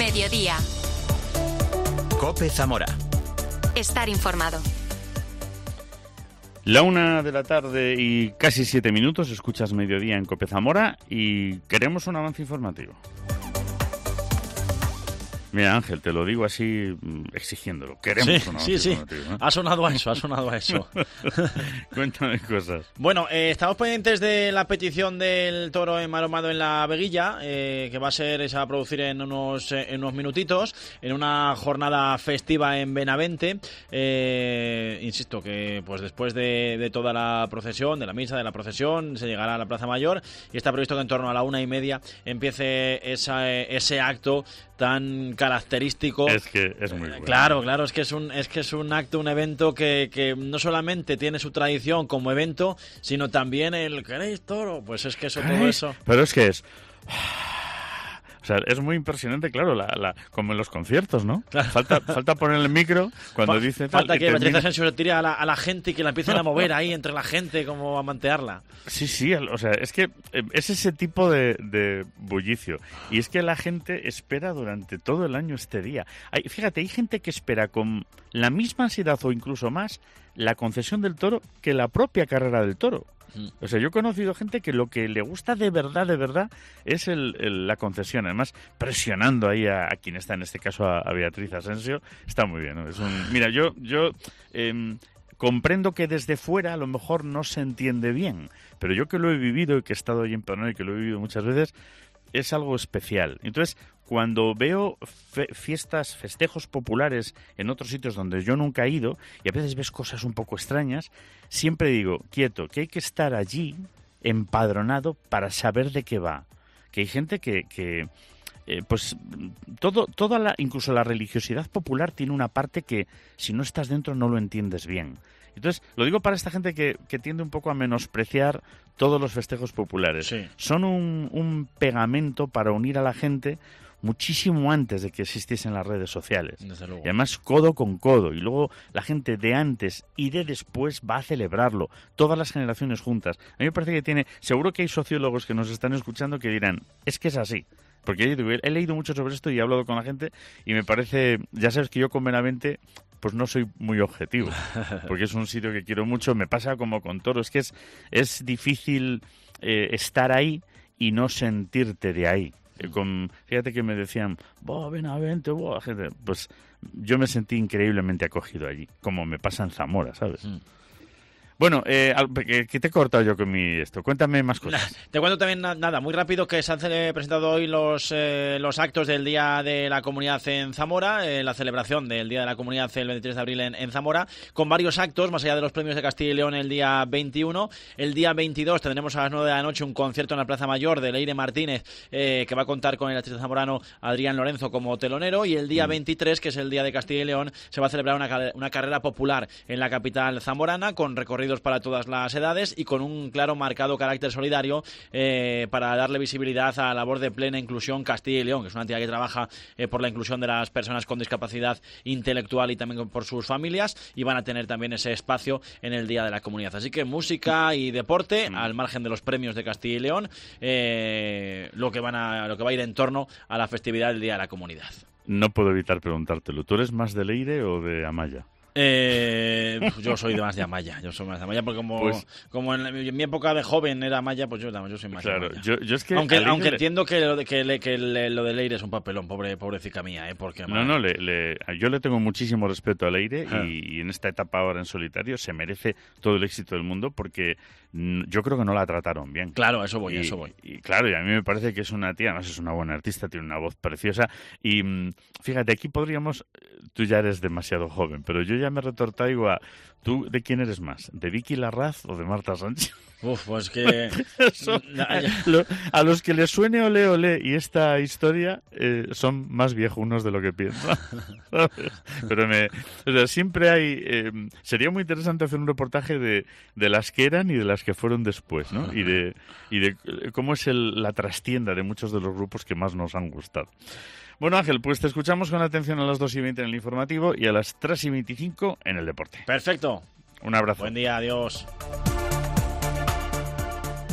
Mediodía. COPE Zamora. Estar informado. La 1 de la tarde y casi 7 minutos, escuchas Mediodía en COPE Zamora y queremos un avance informativo. Mira, Ángel, te lo digo así, exigiéndolo. Queremos un avance informativo. Sí. Ha sonado a eso. Cuéntame cosas. Bueno, estamos pendientes de la petición del toro enmaromado en la Veguilla, que se va a producir en unos minutitos, en una jornada festiva en Benavente. Insisto que pues después de toda la procesión, de la misa, de la procesión, se llegará a la Plaza Mayor y está previsto que en torno a la 1:30 empiece ese acto tan característico. Es que es muy bueno. Claro, es que es un acto, un evento que no solamente tiene su tradición como evento, sino también el ¿queréis toro? Pues es que todo eso. Pero es que es... O sea, es muy impresionante, claro, como en los conciertos, ¿no? Claro. Falta poner el micro cuando dice... Falta que Beatriz Asensio se tire a la gente y que la empiecen a mover ahí entre la gente, como a mantearla. Sí, o sea, es que es ese tipo de bullicio. Y es que la gente espera durante todo el año este día. Fíjate, hay gente que espera con la misma ansiedad o incluso más la concesión del toro que la propia carrera del toro. O sea, yo he conocido gente que lo que le gusta de verdad, es la concesión. Además, presionando ahí a quien está, en este caso a Beatriz Asensio, está muy bien, ¿no? Mira, yo comprendo que desde fuera a lo mejor no se entiende bien, pero yo que lo he vivido y que he estado ahí en Pernón y que lo he vivido muchas veces, es algo especial. Entonces, cuando veo festejos populares en otros sitios donde yo nunca he ido, y a veces ves cosas un poco extrañas, siempre digo, quieto, que hay que estar allí empadronado para saber de qué va. Que hay gente que pues incluso la religiosidad popular tiene una parte que si no estás dentro no lo entiendes bien. Entonces, lo digo para esta gente que tiende un poco a menospreciar todos los festejos populares. Sí. Son un pegamento para unir a la gente muchísimo antes de que existiesen las redes sociales. Desde luego. Y además codo con codo. Y luego la gente de antes y de después va a celebrarlo. Todas las generaciones juntas. A mí me parece que seguro que hay sociólogos que nos están escuchando que dirán, es que es así. Porque he leído mucho sobre esto y he hablado con la gente y me parece, ya sabes que yo con Benavente pues no soy muy objetivo, porque es un sitio que quiero mucho. Me pasa como con Toro, es que es difícil estar ahí y no sentirte de ahí. Fíjate que me decían, Benavente, gente, pues yo me sentí increíblemente acogido allí, como me pasa en Zamora, ¿sabes? Bueno, que te he cortado yo con esto. Cuéntame más cosas. Te cuento también, muy rápido, que se han presentado hoy los actos del Día de la Comunidad en Zamora, la celebración del Día de la Comunidad el 23 de abril en Zamora, con varios actos, más allá de los premios de Castilla y León el día 21. El día 22 tendremos a las 9 de la noche un concierto en la Plaza Mayor de Leire Martínez, que va a contar con el artista zamorano Adrián Lorenzo como telonero. Y el día 23, que es el Día de Castilla y León, se va a celebrar una carrera popular en la capital zamorana, con recorridos para todas las edades y con un claro marcado carácter solidario, para darle visibilidad a la labor de Plena Inclusión Castilla y León, que es una entidad que trabaja por la inclusión de las personas con discapacidad intelectual y también por sus familias, y van a tener también ese espacio en el Día de la Comunidad. Así que música y deporte, al margen de los premios de Castilla y León, lo que va a ir en torno a la festividad del Día de la Comunidad. No puedo evitar preguntártelo. ¿Tú eres más de Leire o de Amaya? Yo soy más de Amaya, porque como en mi época de joven era Amaya, pues yo soy más de Amaya. Yo es que aunque entiendo que lo de Leire es un papelón, pobrecita mía, porque yo le tengo muchísimo respeto a Leire y en esta etapa ahora en solitario se merece todo el éxito del mundo, porque yo creo que no la trataron bien. Claro, eso voy. Y claro, y a mí me parece que es una tía, además es una buena artista, tiene una voz preciosa y fíjate, aquí tú ya eres demasiado joven, pero yo ya me retortaigo a, ¿tú de quién eres más? ¿De Vicky Larraz o de Marta Sánchez? Pues que... A los que les suene olé olé y esta historia son más viejunos de lo que piensan. Pero siempre hay... sería muy interesante hacer un reportaje de las que eran y de las que fueron después, ¿no? Y de cómo es la trastienda de muchos de los grupos que más nos han gustado. Bueno, Ángel, pues te escuchamos con atención a las 2:20 en el informativo y a las 3:25 en el deporte. Perfecto. Un abrazo. Buen día, adiós.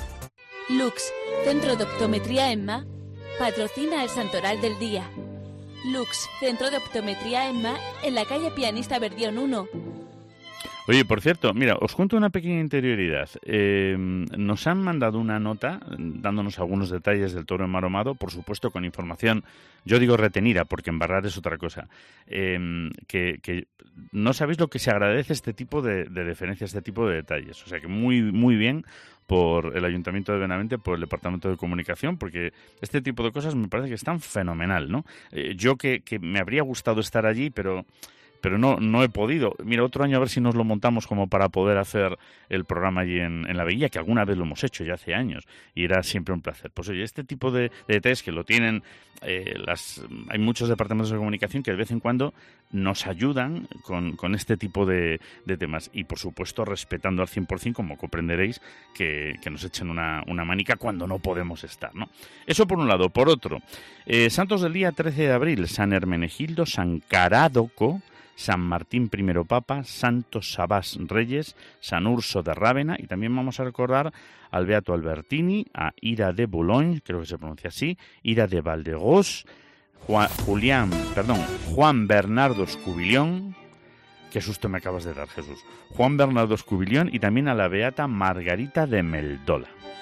Lux, Centro de Optometría Emma, patrocina el Santoral del Día. Lux, Centro de Optometría EMMA, en la calle Pianista Verdión 1. Oye, por cierto, mira, os cuento una pequeña interioridad. Nos han mandado una nota dándonos algunos detalles del toro enmaromado, por supuesto con información, yo digo retenida, porque embarrar es otra cosa. Que no sabéis lo que se agradece este tipo de deferencia, este tipo de detalles. O sea que muy, muy bien por el Ayuntamiento de Benavente, por el Departamento de Comunicación, porque este tipo de cosas me parece que están fenomenal, ¿no? Yo que me habría gustado estar allí, pero no he podido. Mira, otro año a ver si nos lo montamos como para poder hacer el programa allí en la Veguilla, que alguna vez lo hemos hecho ya hace años, y era siempre un placer. Pues oye, este tipo de detalles que lo tienen, hay muchos departamentos de comunicación que de vez en cuando nos ayudan con este tipo de temas, y por supuesto respetando al 100%, como comprenderéis, que nos echen una manica cuando no podemos estar, ¿no? Eso por un lado. Por otro, santos del día 13 de abril, San Hermenegildo, San Carádoco, San Martín I Papa, Santo Sabás Reyes, San Urso de Rávena, y también vamos a recordar al Beato Albertini, a Ira de Boulogne, creo que se pronuncia así, Ira de Valdegós, Juan Bernardo Escubillón, qué susto me acabas de dar, Jesús, Juan Bernardo Escubillón, y también a la Beata Margarita de Meldola.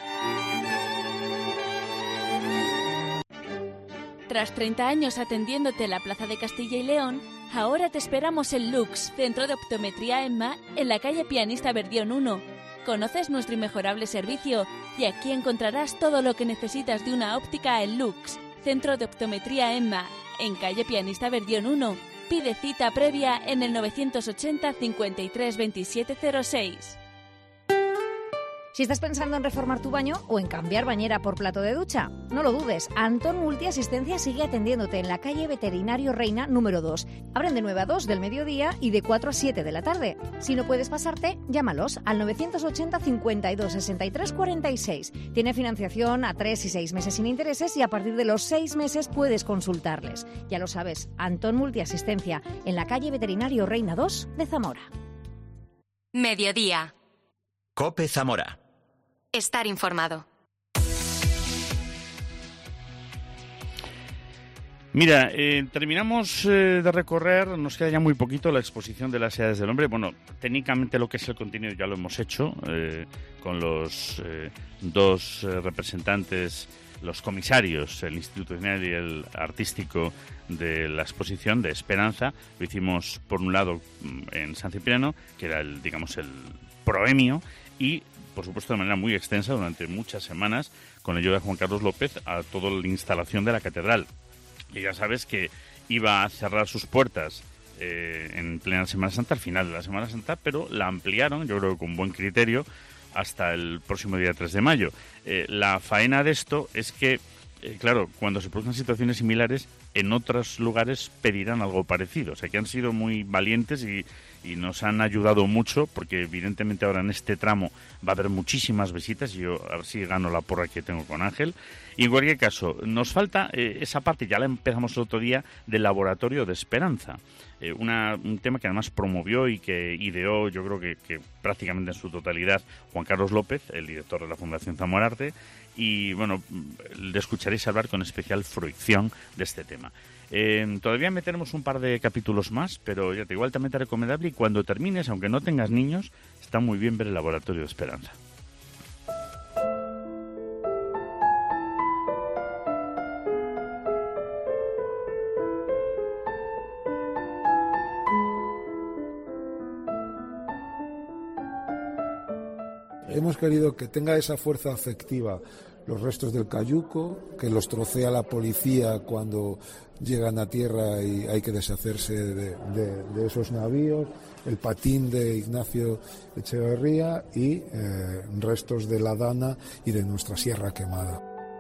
Tras 30 años atendiéndote en la Plaza de Castilla y León, ahora te esperamos en Lux, Centro de Optometría EMMA, en la calle Pianista Verdión 1. Conoces nuestro inmejorable servicio y aquí encontrarás todo lo que necesitas de una óptica en Lux, Centro de Optometría EMMA, en calle Pianista Verdión 1. Pide cita previa en el 980 53 27 06. Si estás pensando en reformar tu baño o en cambiar bañera por plato de ducha, no lo dudes. Antón Multiasistencia sigue atendiéndote en la calle Veterinario Reina número 2. Abren de 9 a 2 del mediodía y de 4 a 7 de la tarde. Si no puedes pasarte, llámalos al 980 52 63 46. Tiene financiación a 3 y 6 meses sin intereses y a partir de los 6 meses puedes consultarles. Ya lo sabes, Antón Multiasistencia en la calle Veterinario Reina 2 de Zamora. Mediodía. COPE Zamora. Estar informado. Mira, terminamos de recorrer, nos queda ya muy poquito la exposición de las edades del hombre. Bueno, técnicamente lo que es el contenido ya lo hemos hecho con los dos representantes, los comisarios, el institucional y el artístico de la exposición de Esperanza. Lo hicimos por un lado en San Cipriano, que era el proemio, y por supuesto de manera muy extensa durante muchas semanas con la ayuda de Juan Carlos López a toda la instalación de la catedral. Y ya sabes que iba a cerrar sus puertas en plena Semana Santa, al final de la Semana Santa, pero la ampliaron, yo creo que con buen criterio, hasta el próximo día 3 de mayo. La faena de esto es que, claro, cuando se produzcan situaciones similares, en otros lugares pedirán algo parecido. O sea, que han sido muy valientes y nos han ayudado mucho, porque evidentemente ahora en este tramo va a haber muchísimas visitas, y yo a ver si gano la porra que tengo con Ángel. Y en cualquier caso, nos falta esa parte, ya la empezamos el otro día, del Laboratorio de Esperanza. Un tema que además promovió y que ideó, yo creo que prácticamente en su totalidad, Juan Carlos López, el director de la Fundación Zamora Arte, y bueno, le escucharéis hablar con especial fruición de este tema. Todavía meteremos un par de capítulos más, pero ya te digo, altamente recomendable, y cuando termines, aunque no tengas niños, está muy bien ver el Laboratorio de Esperanza. Hemos querido que tenga esa fuerza afectiva los restos del cayuco, que los trocea la policía cuando llegan a tierra y hay que deshacerse de esos navíos, el patín de Ignacio Echeverría y restos de la Dana y de nuestra Sierra Quemada.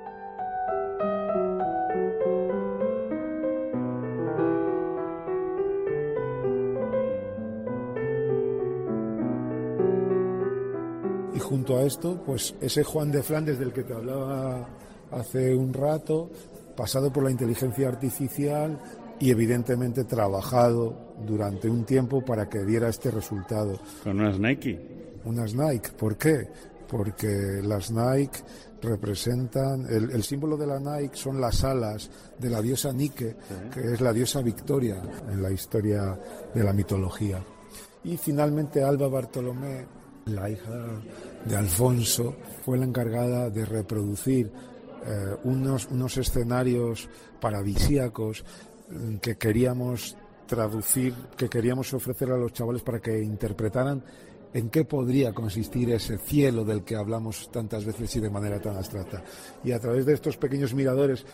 Y junto a esto, pues ese Juan de Flandes del que te hablaba hace un rato, pasado por la inteligencia artificial y evidentemente trabajado durante un tiempo para que diera este resultado. ¿Con unas Nike? Unas Nike, ¿por qué? Porque las Nike representan, el símbolo de la Nike son las alas de la diosa Nike, que es la diosa Victoria en la historia de la mitología. Y finalmente Alba Bartolomé, la hija de Alfonso, fue la encargada de reproducir unos escenarios paradisíacos que queríamos traducir, que queríamos ofrecer a los chavales para que interpretaran en qué podría consistir ese cielo del que hablamos tantas veces y de manera tan abstracta. Y a través de estos pequeños miradores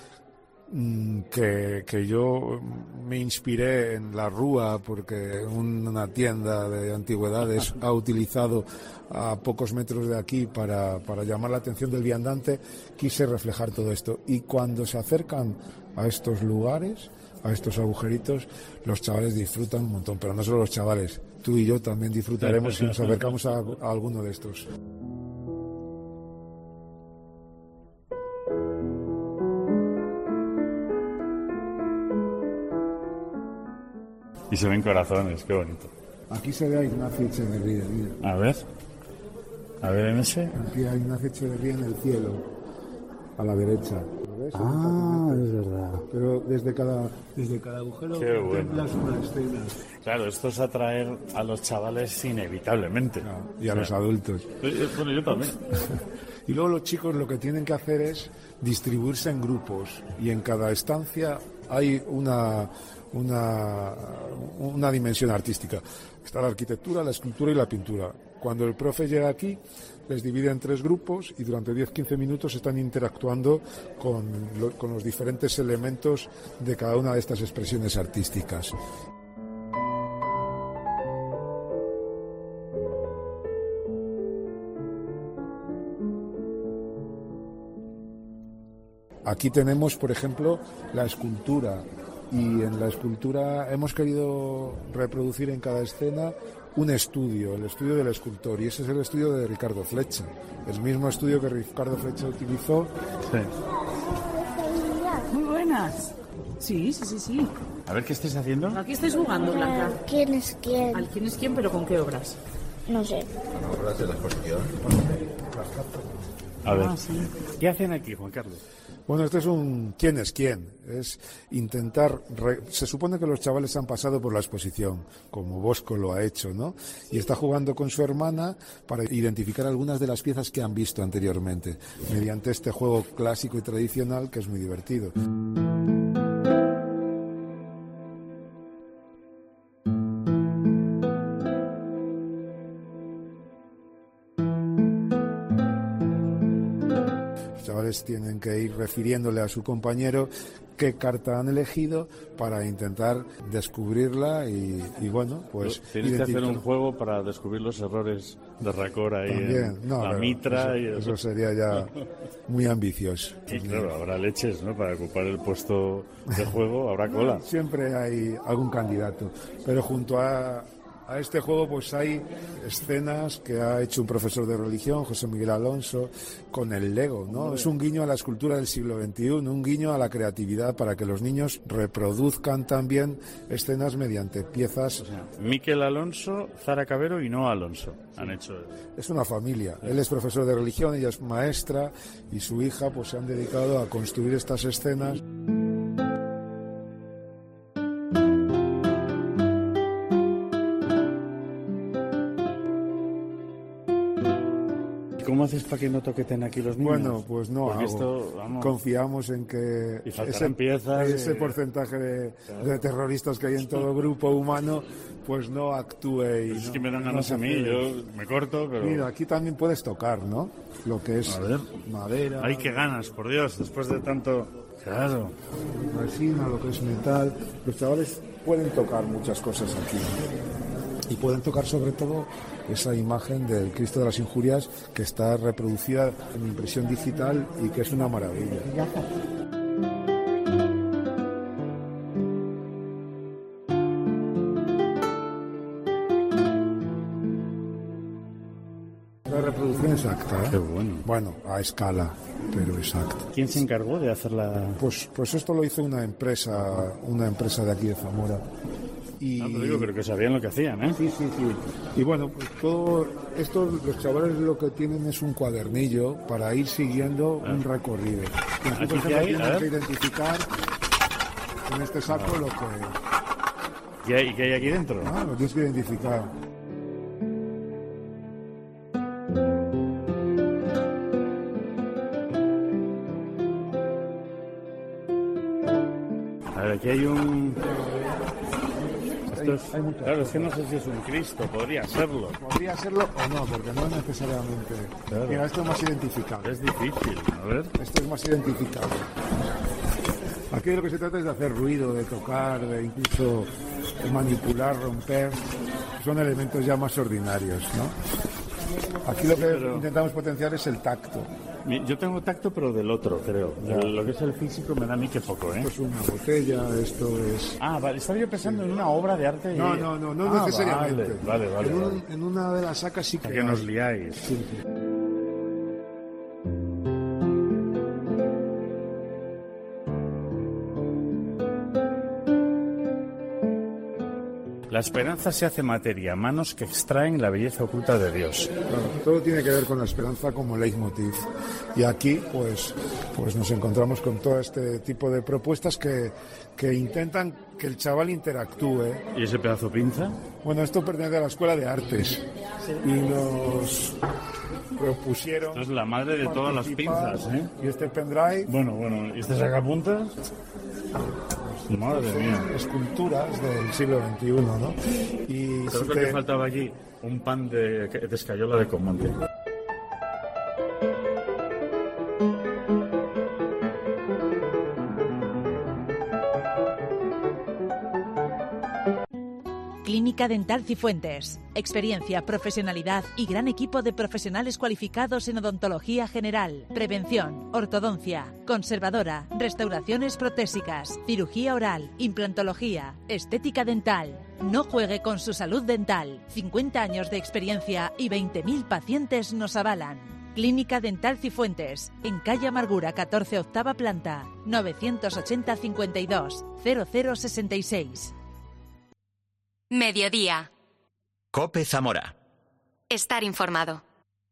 que yo me inspiré en la Rúa, porque una tienda de antigüedades ha utilizado a pocos metros de aquí para llamar la atención del viandante, quise reflejar todo esto. Y cuando se acercan a estos lugares, a estos agujeritos, los chavales disfrutan un montón, pero no solo los chavales, tú y yo también disfrutaremos si nos acercamos a alguno de estos. Y se ven corazones, qué bonito. Aquí se ve a Ignacio Echeverría, mira. A ver en ese. Aquí hay Ignacio Echeverría en el cielo, a la derecha. ¿Lo ves? Es verdad. Pero desde cada agujero contemplas una escena. Claro, esto es atraer a los chavales inevitablemente. Y a los adultos. Bueno, yo también. Y luego los chicos lo que tienen que hacer es distribuirse en grupos, y en cada estancia hay una dimensión artística. Está la arquitectura, la escultura y la pintura. Cuando el profe llega aquí, les divide en 3 grupos y durante 10-15 minutos están interactuando con los diferentes elementos de cada una de estas expresiones artísticas. Aquí tenemos, por ejemplo, la escultura, y en la escultura hemos querido reproducir en cada escena un estudio, el estudio del escultor, y ese es el estudio de Ricardo Flecha, el mismo estudio que Ricardo Flecha utilizó. Sí. Muy buenas. Sí. A ver, ¿qué estáis haciendo? ¿A qué estáis jugando, Blanca? ¿Quién es quién? ¿Al quién es quién, pero con qué obras? No sé. Obras de la exposición. A ver, sí. ¿Qué hacen aquí, Juan Carlos? Bueno, este es un ¿quién es quién? Es intentar... Se supone que los chavales han pasado por la exposición, como Bosco lo ha hecho, ¿no? Y está jugando con su hermana para identificar algunas de las piezas que han visto anteriormente, mediante este juego clásico y tradicional que es muy divertido. Tienen que ir refiriéndole a su compañero qué carta han elegido para intentar descubrirla y bueno, pues tienes que hacer un juego para descubrir los errores de Racor ahí también, la mitra eso sería ya muy ambicioso. Y claro, habrá leches, ¿no? Para ocupar el puesto de juego habrá cola. Siempre hay algún candidato, pero junto a este juego pues hay escenas que ha hecho un profesor de religión, José Miguel Alonso, con el Lego, ¿no? Es un guiño a la escultura del siglo XXI, un guiño a la creatividad para que los niños reproduzcan también escenas mediante piezas. O sea, Miquel Alonso, Zara Cabero y Noa Alonso han hecho. Es una familia. Él es profesor de religión, ella es maestra y su hija pues se han dedicado a construir estas escenas. ¿Cómo haces para que no toqueten aquí los niños? Bueno, pues no hago. Esto, confiamos en que ese porcentaje de terroristas que hay en todo grupo humano pues no actúe. Y es que me dan ganas a mí, yo me corto, pero... Mira, aquí también puedes tocar, ¿no? Lo que es madera... ¡Ay, qué ganas, por Dios! Después de tanto... Claro. Resina, lo que es metal... Los chavales pueden tocar muchas cosas aquí. Y pueden tocar sobre todo esa imagen del Cristo de las Injurias que está reproducida en impresión digital y que es una maravilla. La reproducción exacta, ¿eh? Qué bueno. Bueno, a escala, pero exacta. ¿Quién se encargó de hacerla? Pues esto lo hizo una empresa de aquí de Zamora. Y pero que sabían lo que hacían, ¿eh? Sí. Y bueno, pues todo esto, los chavales lo que tienen es un cuadernillo para ir siguiendo un recorrido. Y aquí, por ejemplo, tienen que identificar en este saco lo que... ¿Y qué hay aquí dentro? Lo tienes que identificar. A ver, aquí hay un... Claro, es que no sé si es un Cristo, podría serlo. Podría serlo o no, porque no necesariamente. Claro. Mira, esto es más identificable. Es difícil, a ver. Esto es más identificable. Aquí de lo que se trata es de hacer ruido, de tocar, de incluso manipular, romper. Son elementos ya más ordinarios, ¿no? Aquí lo que intentamos potenciar es el tacto. Yo tengo tacto, pero del otro, creo. Lo que es el físico me da a mí que poco, ¿eh? Esto es una botella, esto es... Vale, estaba yo pensando en una obra de arte. No necesariamente. Vale. En una de las sacas sí que nos liáis. Sí. La esperanza se hace materia, manos que extraen la belleza oculta de Dios. Claro, todo tiene que ver con la esperanza como leitmotiv. Y aquí, pues nos encontramos con todo este tipo de propuestas que intentan que el chaval interactúe. ¿Y ese pedazo pinza? Bueno, esto pertenece a la Escuela de Artes y nos propusieron... Esto es la madre de todas las pinzas, ¿eh? Y este pendrive... Bueno, ¿y este sacapuntas? Madre mía. Esculturas del siglo XXI, ¿no? Y ¿sabes lo que faltaba aquí? Un pan de escayola de Comonte. Clínica Dental Cifuentes. Experiencia, profesionalidad y gran equipo de profesionales cualificados en odontología general, prevención, ortodoncia, conservadora, restauraciones protésicas, cirugía oral, implantología, estética dental. No juegue con su salud dental. 50 años de experiencia y 20.000 pacientes nos avalan. Clínica Dental Cifuentes, en calle Amargura 14, octava planta, 980 52 0066. Mediodía. COPE Zamora. Estar informado.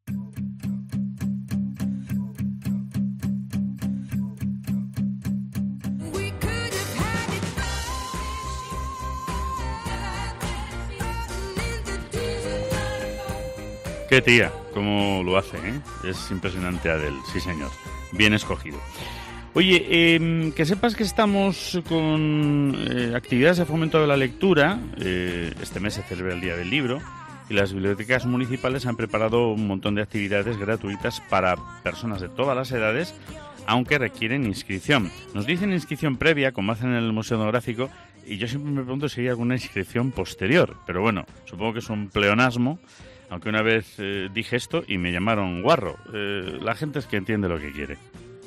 Qué tía, cómo lo hace, ¿eh? Es impresionante, Adele, sí señor. Bien escogido. Oye, que sepas que estamos con actividades de fomento de la lectura. Este mes se celebra el Día del Libro y las bibliotecas municipales han preparado un montón de actividades gratuitas para personas de todas las edades, aunque requieren inscripción. Nos dicen inscripción previa, como hacen en el Museo Etnográfico, y yo siempre me pregunto si hay alguna inscripción posterior. Pero bueno, supongo que es un pleonasmo, aunque una vez dije esto y me llamaron guarro. La gente es que entiende lo que quiere.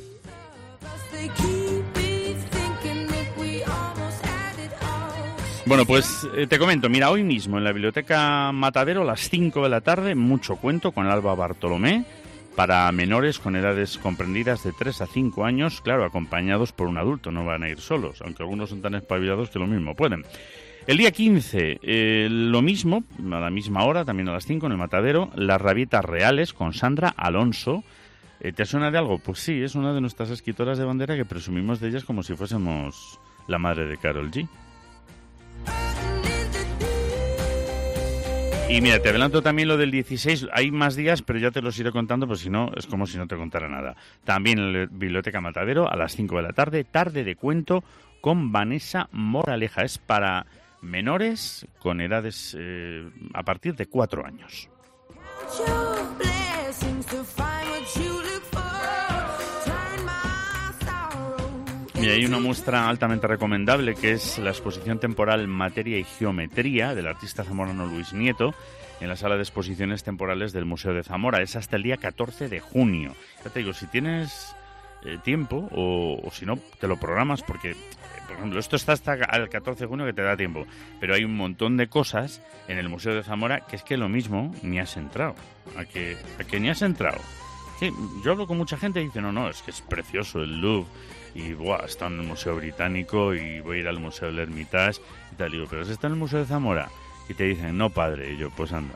Bueno, pues te comento, mira, hoy mismo en la Biblioteca Matadero a las 5 de la tarde, mucho cuento con Alba Bartolomé para menores con edades comprendidas de 3 a 5 años, claro, acompañados por un adulto, no van a ir solos, aunque algunos son tan espabilados que lo mismo pueden. El día 15, lo mismo, a la misma hora, también a las 5 en el Matadero, Las Rabietas Reales con Sandra Alonso. ¿Te suena de algo? Pues sí, es una de nuestras escritoras de bandera que presumimos de ellas como si fuésemos la madre de Karol G. Y mira, te adelanto también lo del 16, hay más días, pero ya te los iré contando, pues si no, es como si no te contara nada. También en la Biblioteca Matadero, a las 5 de la tarde, tarde de cuento con Vanessa Moraleja. Es para menores con edades a partir de 4 años. Y hay una muestra altamente recomendable que es la exposición temporal Materia y Geometría del artista zamorano Luis Nieto en la sala de exposiciones temporales del Museo de Zamora. Es hasta el día 14 de junio. Ya te digo, si tienes tiempo o si no, te lo programas porque, por ejemplo, esto está hasta el 14 de junio que te da tiempo. Pero hay un montón de cosas en el Museo de Zamora que es que lo mismo ni has entrado. ¿A que ni has entrado? Sí, yo hablo con mucha gente y dice, no, es que es precioso el Louvre, y está en el Museo Británico y voy a ir al Museo del Hermitage y tal. Digo, ¿pero está en el Museo de Zamora? Y te dicen, no, padre. Y yo, pues anda.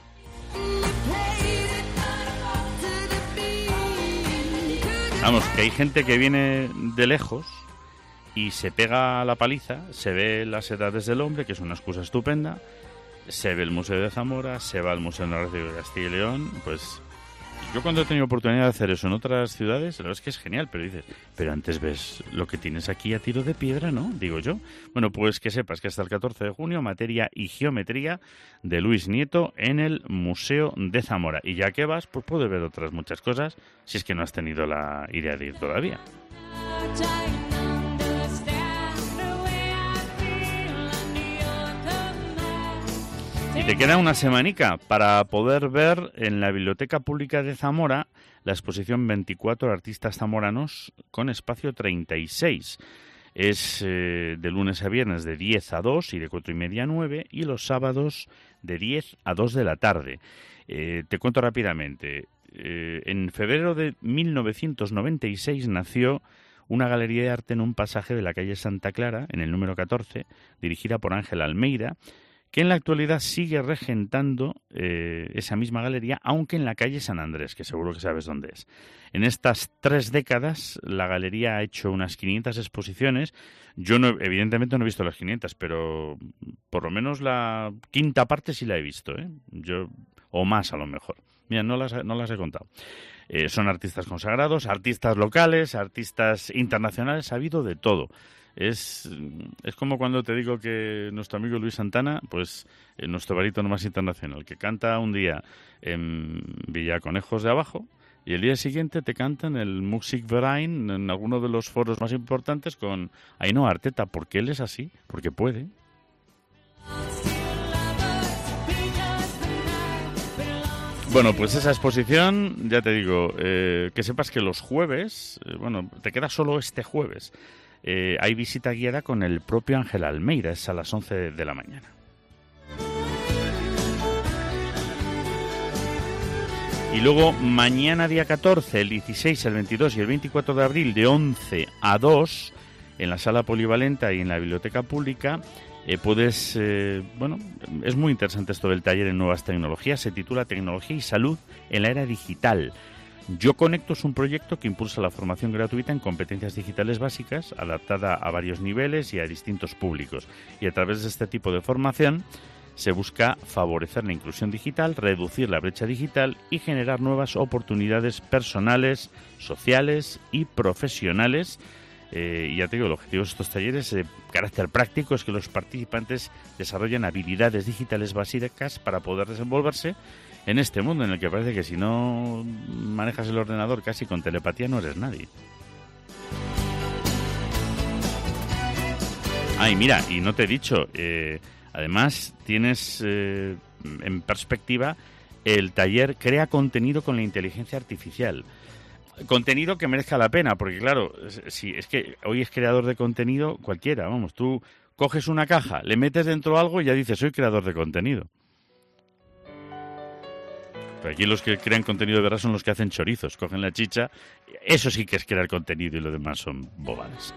Vamos, que hay gente que viene de lejos y se pega a la paliza, se ve las edades del hombre, que es una excusa estupenda, se ve el Museo de Zamora, se va al Museo Narváez de Castilla y León. Pues yo cuando he tenido oportunidad de hacer eso en otras ciudades, la verdad es que es genial, pero dices, pero antes ves lo que tienes aquí a tiro de piedra, ¿no? Digo yo. Bueno, pues que sepas que hasta el 14 de junio, materia y geometría de Luis Nieto en el Museo de Zamora. Y ya que vas, pues puedes ver otras muchas cosas, si es que no has tenido la idea de ir todavía. Y te queda una semanica para poder ver en la Biblioteca Pública de Zamora la exposición 24 artistas zamoranos con espacio 36. Es de lunes a viernes de 10 a 2 y de 4:30 a 9 y los sábados de 10 a 2 de la tarde. Te cuento rápidamente. En febrero de 1996 nació una galería de arte en un pasaje de la calle Santa Clara, en el número 14, dirigida por Ángel Almeida, que en la actualidad sigue regentando esa misma galería, aunque en la calle San Andrés, que seguro que sabes dónde es. En estas 3 décadas, la galería ha hecho unas 500 exposiciones. Yo, evidentemente, no he visto las 500, pero por lo menos la quinta parte sí la he visto, ¿eh? O más, a lo mejor. Mira, no las he contado. Son artistas consagrados, artistas locales, artistas internacionales, ha habido de todo. Es como cuando te digo que nuestro amigo Luis Santana, pues nuestro barítono más internacional, que canta un día en Villaconejos de Abajo y el día siguiente te canta en el Musikverein, en alguno de los foros más importantes con Ainhoa Arteta, porque él es así, porque puede. Bueno, pues esa exposición, ya te digo, que sepas que los jueves, te queda solo este jueves. Hay visita guiada con el propio Ángel Almeida, es a las 11 de la mañana. Y luego mañana día 14, el 16, el 22 y el 24 de abril de 11 a 2 en la sala polivalente y en la biblioteca pública es muy interesante esto del taller en nuevas tecnologías. Se titula Tecnología y Salud en la era digital. Yo Conecto es un proyecto que impulsa la formación gratuita en competencias digitales básicas, adaptada a varios niveles y a distintos públicos. Y a través de este tipo de formación se busca favorecer la inclusión digital, reducir la brecha digital y generar nuevas oportunidades personales, sociales y profesionales. Y ya te digo, el objetivo de estos talleres de carácter práctico es que los participantes desarrollen habilidades digitales básicas para poder desenvolverse en este mundo en el que parece que si no manejas el ordenador casi con telepatía no eres nadie. Ay, mira, y no te he dicho, además tienes en perspectiva el taller Crea contenido con la inteligencia artificial. Contenido que merezca la pena, porque claro, si es que hoy es creador de contenido cualquiera, vamos, tú coges una caja, le metes dentro algo y ya dices, soy creador de contenido. Pero aquí los que crean contenido de verdad son los que hacen chorizos, cogen la chicha, eso sí que es crear contenido y lo demás son bobadas.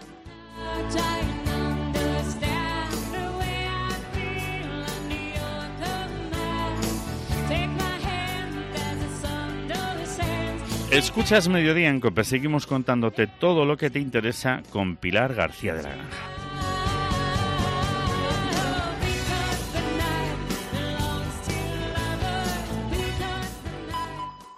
Escuchas Mediodía en COPE, seguimos contándote todo lo que te interesa con Pilar García de la Granja.